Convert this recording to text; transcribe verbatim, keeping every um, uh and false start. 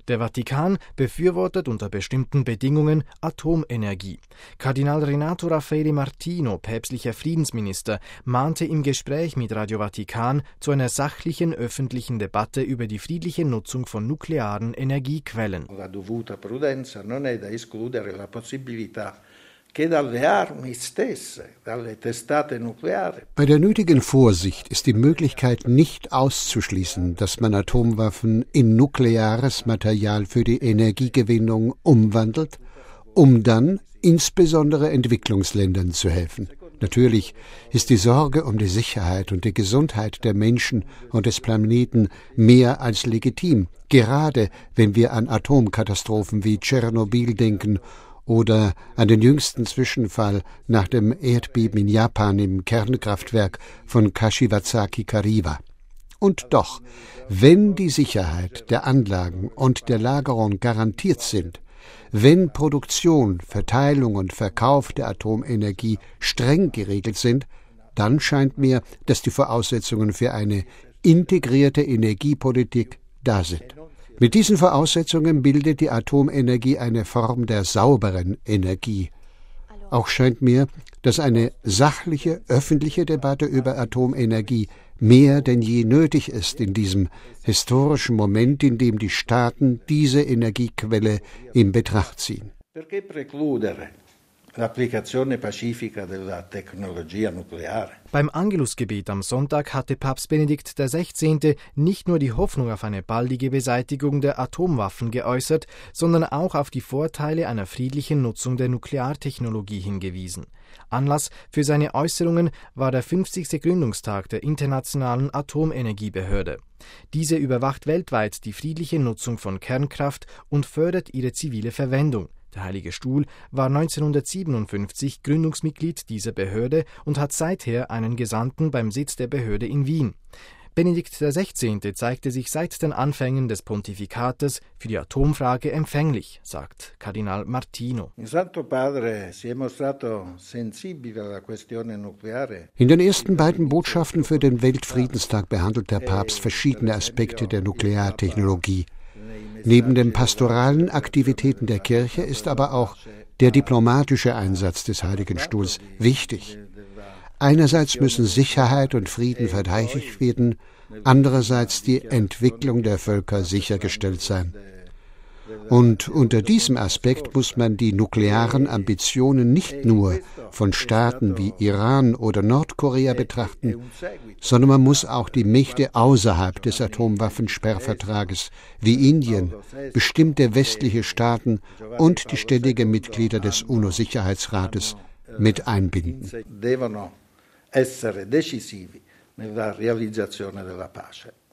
Der Vatikan befürwortet unter bestimmten Bedingungen Atomenergie. Kardinal Renato Raffaele Martino, päpstlicher Friedensminister, mahnte im Gespräch mit Radio Vatikan zu einer sachlichen öffentlichen Debatte über die friedliche Nutzung von nuklearen Energiequellen. La dovuta prudenza non è da escludere la possibilità che dalle armi stesse, dalle testate nucleari. Bei der nötigen Vorsicht ist die Möglichkeit nicht auszuschließen, dass man Atomwaffen in nukleares Material für die Energiegewinnung umwandelt, um dann insbesondere Entwicklungsländern zu helfen. Natürlich ist die Sorge um die Sicherheit und die Gesundheit der Menschen und des Planeten mehr als legitim, gerade wenn wir an Atomkatastrophen wie Tschernobyl denken oder an den jüngsten Zwischenfall nach dem Erdbeben in Japan im Kernkraftwerk von Kashiwazaki-Kariwa. Und doch, wenn die Sicherheit der Anlagen und der Lagerung garantiert sind, wenn Produktion, Verteilung und Verkauf der Atomenergie streng geregelt sind, dann scheint mir, dass die Voraussetzungen für eine integrierte Energiepolitik da sind. Mit diesen Voraussetzungen bildet die Atomenergie eine Form der sauberen Energie. Auch scheint mir, dass eine sachliche, öffentliche Debatte über Atomenergie mehr denn je nötig ist in diesem historischen Moment, in dem die Staaten diese Energiequelle in Betracht ziehen. Perché precludere l'applicazione pacifica della tecnologia nucleare? Beim Angelusgebet am Sonntag hatte Papst Benedikt der Sechzehnte nicht nur die Hoffnung auf eine baldige Beseitigung der Atomwaffen geäußert, sondern auch auf die Vorteile einer friedlichen Nutzung der Nukleartechnologie hingewiesen. Anlass für seine Äußerungen war der fünfzigste Gründungstag der Internationalen Atomenergiebehörde. Diese überwacht weltweit die friedliche Nutzung von Kernkraft und fördert ihre zivile Verwendung. Der Heilige Stuhl war neunzehnhundertsiebenundfünfzig Gründungsmitglied dieser Behörde und hat seither einen Gesandten beim Sitz der Behörde in Wien. Benedikt der Sechzehnte zeigte sich seit den Anfängen des Pontifikates für die Atomfrage empfänglich, sagt Kardinal Martino. Il Santo Padre si è mostrato sensibile alla questione nucleare. In den ersten beiden Botschaften für den Weltfriedenstag behandelt der Papst verschiedene Aspekte der Nukleartechnologie. Neben den pastoralen Aktivitäten der Kirche ist aber auch der diplomatische Einsatz des Heiligen Stuhls wichtig. Einerseits müssen Sicherheit und Frieden verteidigt werden, andererseits die Entwicklung der Völker sichergestellt sein. Und unter diesem Aspekt muss man die nuklearen Ambitionen nicht nur von Staaten wie Iran oder Nordkorea betrachten, sondern man muss auch die Mächte außerhalb des Atomwaffensperrvertrages wie Indien, bestimmte westliche Staaten und die ständigen Mitglieder des UNO-Sicherheitsrates mit einbinden. Devono essere decisivi nella realizzazione della pace.